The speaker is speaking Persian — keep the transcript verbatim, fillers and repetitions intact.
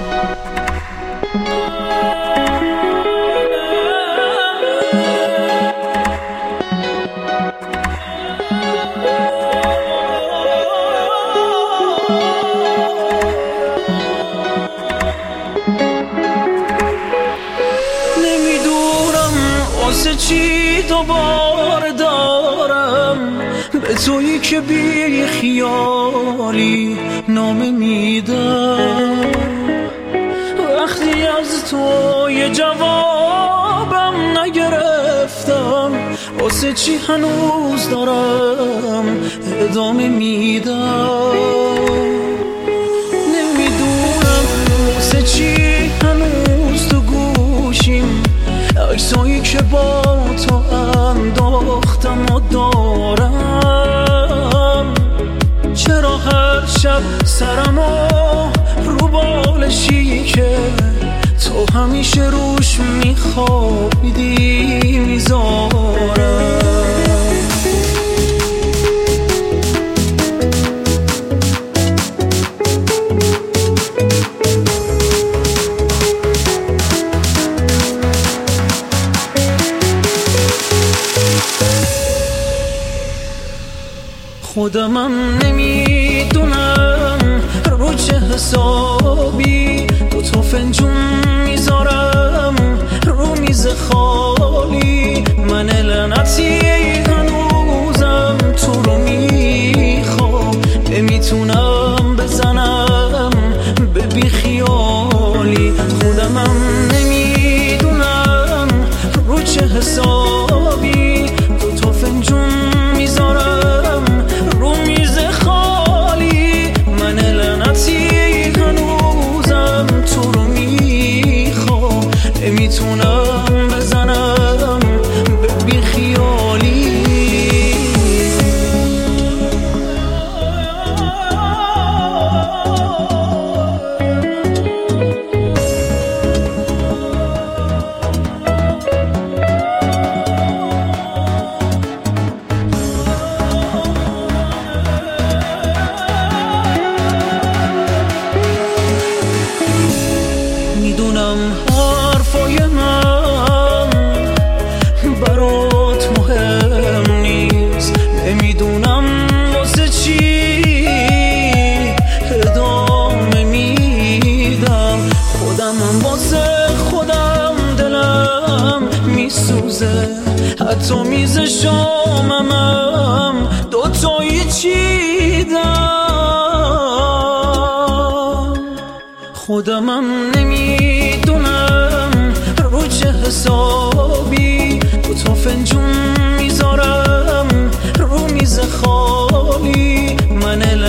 واسه چی دوباره دارم به تویی که بی خیالی نامه میدم. وقتی از تو یه جوابم نگرفتم واسه چی هنوز دارم ادامه میدم. نمیدونم واسه چی هنوز تو گوشیم عکسایی که با تو انداختم و دارم. چرا هر شب سرمو رو بالشی که تو همیشه روش میخوابیدی میذارم. خودمم نمیدونم رو چه حسابی دو تا فنجون میذارم رو میز خالی. من لعنتی هنوزم تو رو میخوام نمیتونم بزنم به بی خیالی. خودمم نمیدونم رو چه حسابی دو تا فنجون میذارم رو میز خالی. من لعنتی هنوزم تو رو میخوام نمیتونم بزنم به بی خیالی. میدونم حرفای من برات مهم نیست. نمیدونم واسه چی ادامه میدم. خودم واسه خودم دلم میسوزه. حتی میز شاممم دوتایی چیدم. خودمم نمیدونم رو چه حسابی دو تا فنجون میذارم رو میز خالی. من